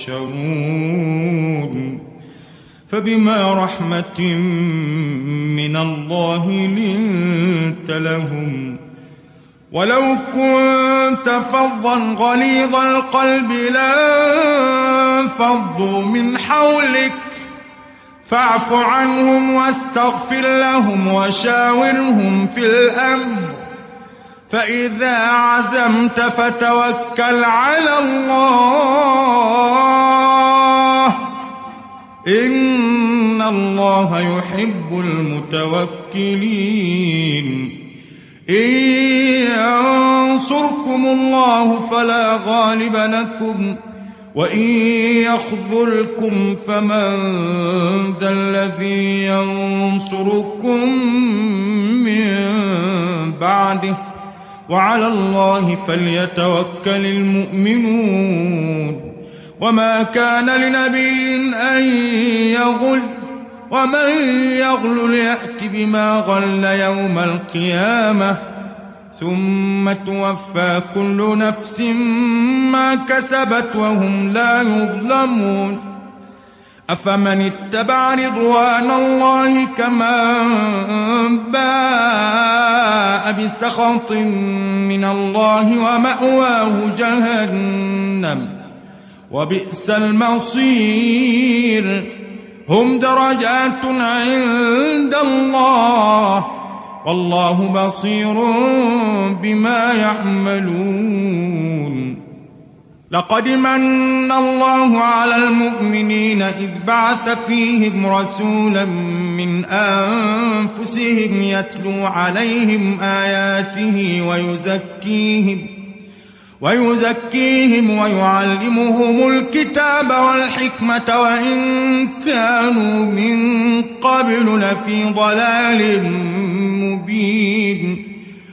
تحشرون فبما رحمة من الله لنت لهم ولو كنت فظا غليظ القلب لانفضوا من حولك فاعف عنهم واستغفر لهم وشاورهم في الأمر فإذا عزمت فتوكل على الله إن الله يحب المتوكلين إن ينصركم الله فلا غالب لكم وإن يخذلكم فمن ذا الذي ينصركم من بعده وعلى الله فليتوكل المؤمنون وما كان لنبي أن يغل ومن يغل يأت بما غل يوم القيامة ثم توفى كل نفس ما كسبت وهم لا يظلمون أفمن اتبع رضوان الله كمن باء بسخط من الله ومأواه جهنم وبئس المصير هم درجات عند الله والله بصير بما يعملون لقد من الله على المؤمنين إذ بعث فيهم رسولا من أنفسهم يتلو عليهم آياته ويزكيهم ويزكيهم ويعلمهم الكتاب والحكمة وإن كانوا من قبل لفي ضلال مبين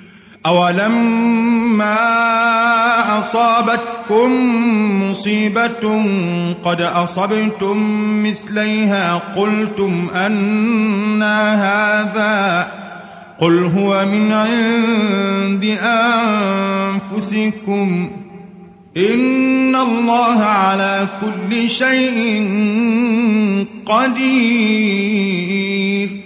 أولما أصابتكم مصيبة قد أصبتم مثليها قلتم أنى هذا قل هو من عند أنفسكم إن الله على كل شيء قدير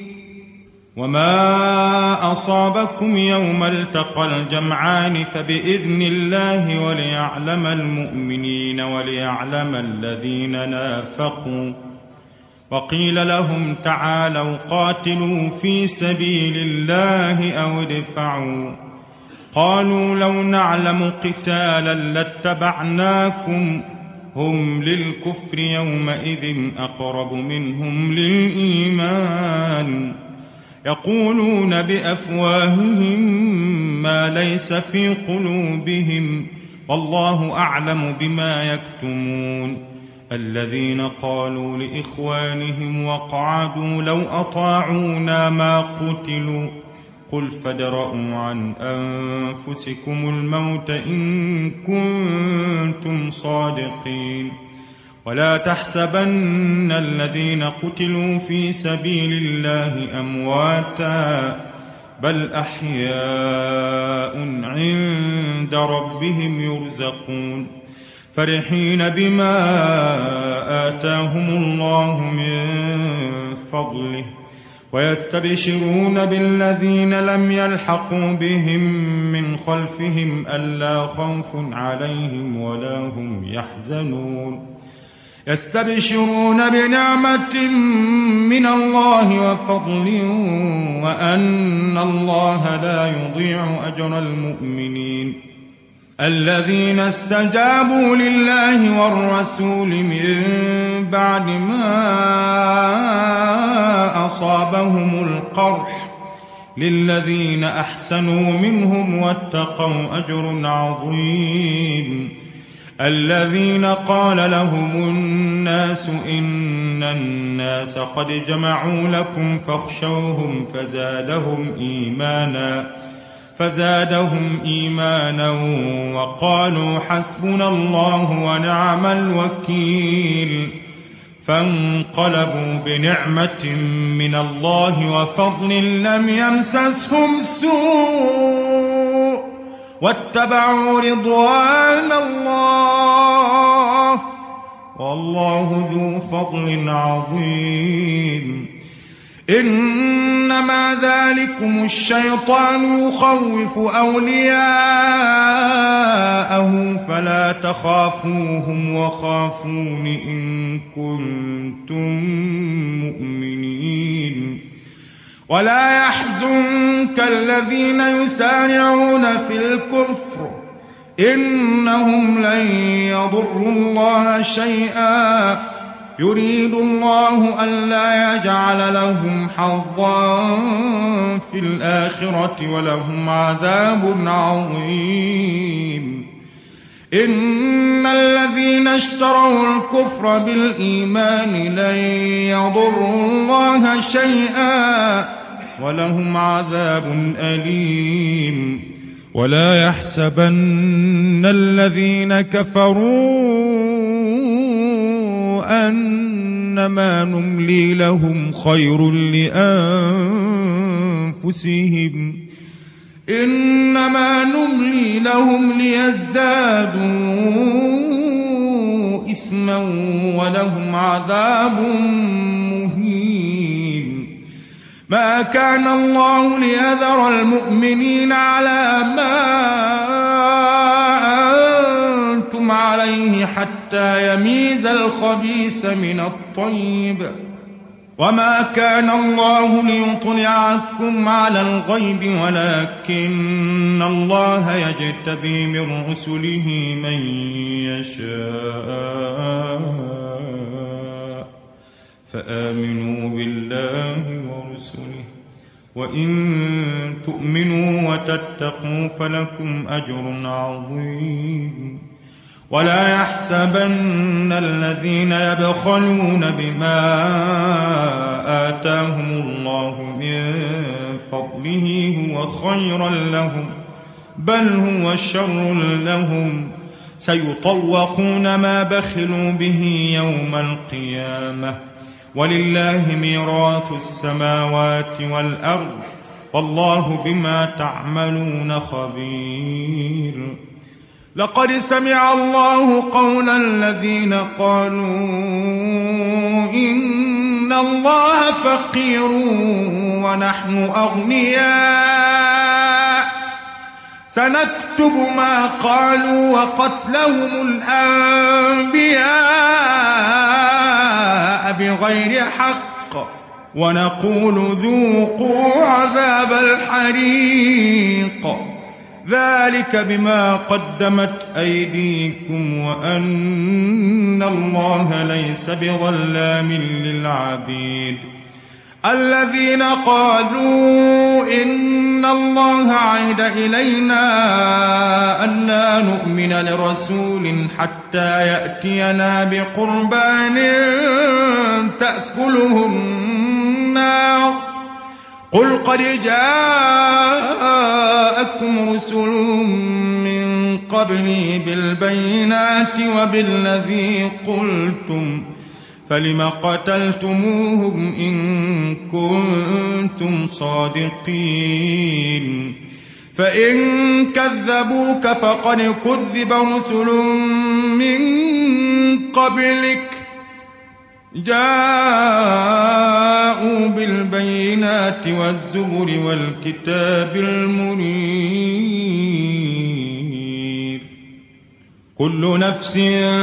وما أصابكم يوم التقى الجمعان فبإذن الله وليعلم المؤمنين وليعلم الذين نافقوا وقيل لهم تعالوا قاتلوا في سبيل الله أو ادفعوا قالوا لو نعلم قتالا لاتبعناكم هم للكفر يومئذ أقرب منهم للإيمان يقولون بأفواههم ما ليس في قلوبهم والله أعلم بما يكتمون الذين قالوا لإخوانهم وقعدوا لو أطاعونا ما قتلوا قل فادرءوا عن أنفسكم الموت إن كنتم صادقين ولا تحسبن الذين قتلوا في سبيل الله أمواتا بل أحياء عند ربهم يرزقون فرحين بما آتاهم الله من فضله ويستبشرون بالذين لم يلحقوا بهم من خلفهم ألا خوف عليهم ولا هم يحزنون يستبشرون بنعمة من الله وفضل وأن الله لا يضيع أجر المؤمنين الذين استجابوا لله والرسول من بعد ما أصابهم القرح للذين أحسنوا منهم واتقوا أجر عظيم الذين قال لهم الناس إن الناس قد جمعوا لكم فاخشوهم فزادهم إيمانا فزادهم إيمانا وقالوا حسبنا الله ونعم الوكيل فانقلبوا بنعمة من الله وفضل لم يمسسهم سوء واتبعوا رضوان الله والله ذو فضل عظيم إنما ذلكم الشيطان يخوف أولياءه فلا تخافوهم وخافون إن كنتم مؤمنين ولا يحزنك الذين يسارعون في الكفر إنهم لن يضروا الله شيئا يريد الله ألا يجعل لهم حظا في الآخرة ولهم عذاب عظيم إن الذين اشتروا الكفر بالإيمان لن يضروا الله شيئا ولهم عذاب أليم ولا يحسبن الذين كفروا أنما نملي لهم خير لأنفسهم إنما نملي لهم ليزدادوا إثما ولهم عذاب مهين ما كان الله ليذر المؤمنين على ما أنتم عليه حتى يميز الخبيث من الطيب وما كان الله ليطلعكم على الغيب ولكن الله يجتبي من رسله من يشاء فآمنوا بالله ورسله وإن تؤمنوا وتتقوا فلكم أجر عظيم ولا يحسبن الذين يبخلون بما آتاهم الله من فضله هو خيرا لهم بل هو شر لهم سيطوقون ما بخلوا به يوم القيامة ولله ميراث السماوات والأرض والله بما تعملون خبير لقد سمع الله قول الذين قالوا إن الله فقير ونحن أغنياء سنكتب ما قالوا وقتلهم الأنبياء بغير حق ونقول ذوقوا عذاب الحريق ذلك بما قدمت أيديكم وأن الله ليس بظلام للعبيد الذين قالوا إن الله عهد إلينا أن لا نؤمن لرسول حتى يأتينا بقربان تأكله النار قل قد جاءكم رسل من قبلي بالبينات وبالذي قلتم فلم قتلتموهم إن كنتم صادقين فإن كذبوك فقد كذب رسل من قبلك جاءوا بالبينات والزبر والكتاب المنير كل نفس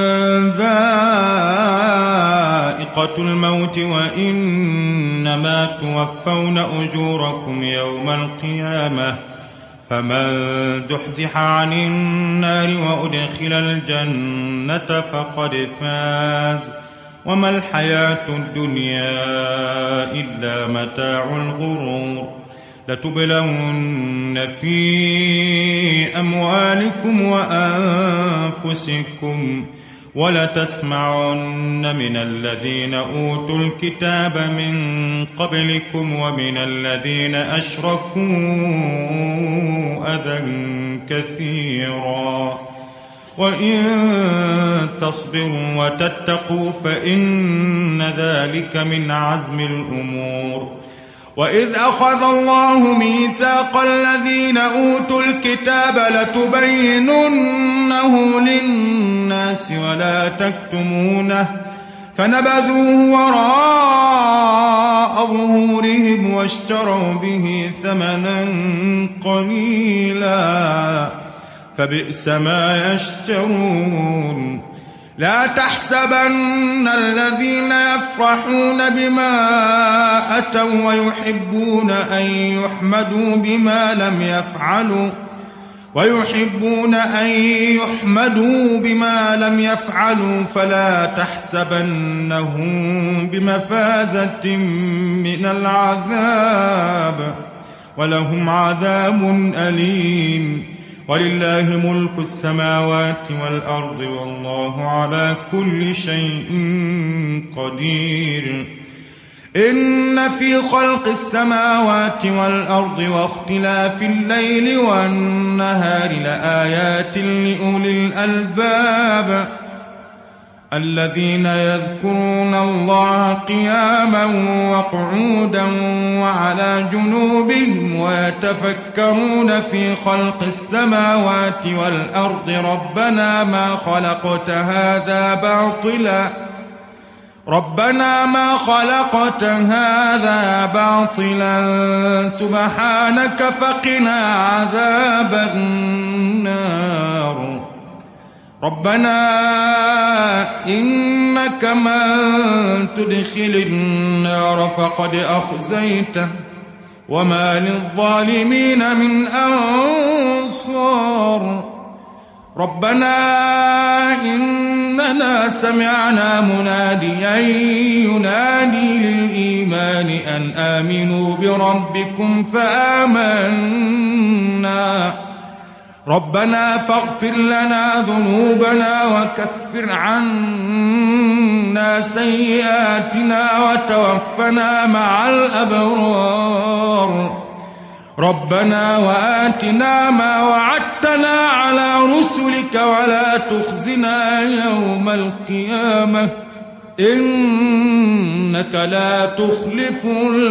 ذائقة الموت وإنما توفون أجوركم يوم القيامة فمن زحزح عن النار وأدخل الجنة فقد فاز وما الحياة الدنيا إلا متاع الغرور لتبلون في أموالكم وأنفسكم ولتسمعن من الذين أوتوا الكتاب من قبلكم ومن الذين أشركوا أذى كثيرا وإن تصبروا وتتقوا فإن ذلك من عزم الأمور وإذ أخذ الله ميثاق الذين أوتوا الكتاب لتبيننه للناس ولا تكتمونه فنبذوه وراء ظهورهم واشتروا به ثمنا قليلا فبئس ما يشترون لا تحسبن الذين يفرحون بما أتوا ويحبون أن يحمدوا بما لم يفعلوا ويحبون أن يحمدوا بما لم يفعلوا فلا تحسبنهم بمفازة من العذاب ولهم عذاب أليم ولله ملك السماوات والأرض والله على كل شيء قدير إن في خلق السماوات والأرض واختلاف الليل والنهار لآيات لأولي الألباب الذين يذكرون الله قياما وقعودا وعلى جنوبهم ويتفكرون في خلق السماوات والأرض ربنا ما خلقت هذا باطلا ربنا ما خلقت هذا باطلا سبحانك فقنا عذاب النار ربنا إنك من تدخل النار فقد أخزيته وما للظالمين من أنصار ربنا إننا سمعنا مناديا ينادي للإيمان أن آمنوا بربكم فآمنا ربنا فاغفر لنا ذنوبنا وكفر عنا سيئاتنا وتوفنا مع الأبرار ربنا وآتنا ما وعدتنا على رسلك ولا تخزنا يوم القيامة إنك لا تخلف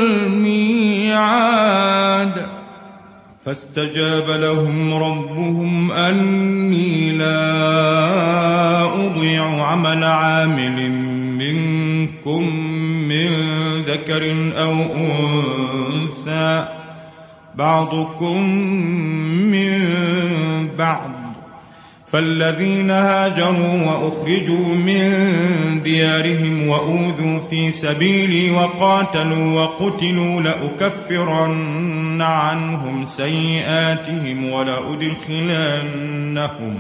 الميعاد فاستجاب لهم ربهم أني لا أضيع عمل عامل منكم من ذكر أو أنثى بعضكم من بعض فالذين هاجروا وأخرجوا من ديارهم وأوذوا في سبيلي وقاتلوا وقتلوا لأكفرن عنهم سيئاتهم ولأدخلنهم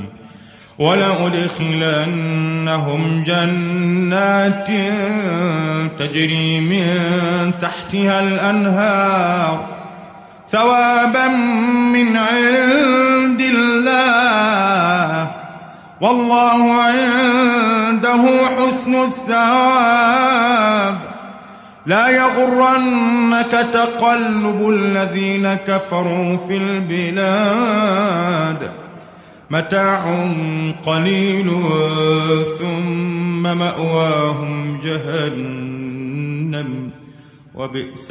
ولأدخلنهم جنات تجري من تحتها الأنهار ثوابا من عند الله والله عنده حسن الثواب لا يغرنك تقلب الذين كفروا في البلاد متاع قليل ثم مأواهم جهنم وبئس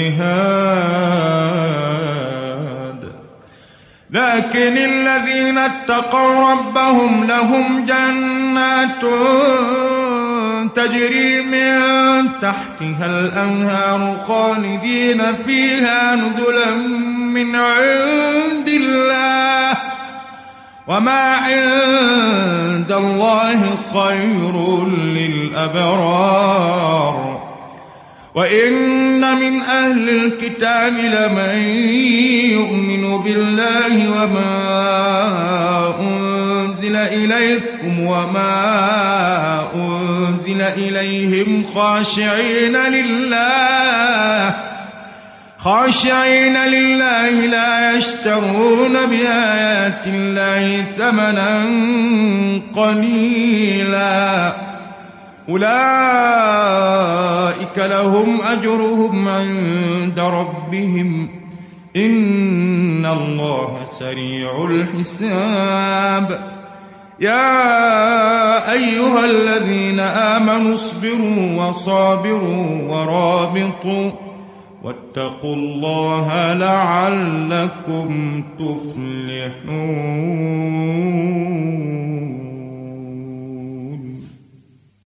المهاد لكن الذين اتقوا ربهم لهم جنات تجري من تحتها الأنهار خالدين فيها نزلا من عند الله وما عند الله خير للأبرار وإن من أهل الكتاب لمن يؤمن بالله وما أنزل إليكم وما أنزل إليهم خاشعين لله خاشعين لله لا يشترون بآيات الله ثمنا قليلا أولئك لهم أجرهم عند ربهم إن الله سريع الحساب يا أيها الذين آمنوا اصبروا وصابروا ورابطوا واتقوا الله لعلكم تفلحون.